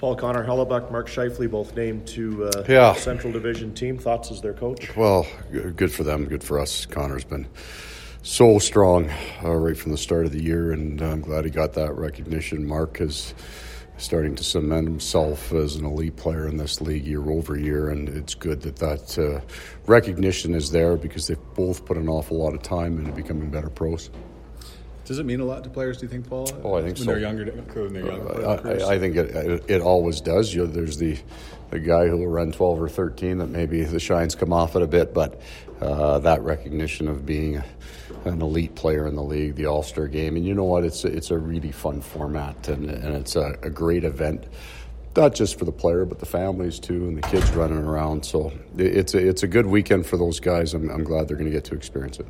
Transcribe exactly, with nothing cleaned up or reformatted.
Paul, Connor Hellebuck, Mark Scheifele, both named to uh, yeah. the Central Division team. Thoughts as their coach? Well, good for them, good for us. Connor's been so strong uh, right from the start of the year, and I'm glad he got that recognition. Mark is starting to cement himself as an elite player in this league year over year, and it's good that that uh, recognition is there because they've both put an awful lot of time into becoming better pros. Does it mean a lot to players, do you think, Paul? Oh, I think when so. They're younger, when they're younger. Uh, I, I think it, it it always does. You know, there's the the guy who will run twelve or thirteen that maybe the shines come off it a bit, but uh, that recognition of being a, an elite player in the league, the All-Star game, and you know what? It's a, it's a really fun format, and, and it's a, a great event. Not just for the player, but the families too, and the kids running around. So it's a, it's a good weekend for those guys. I'm, I'm glad they're going to get to experience it.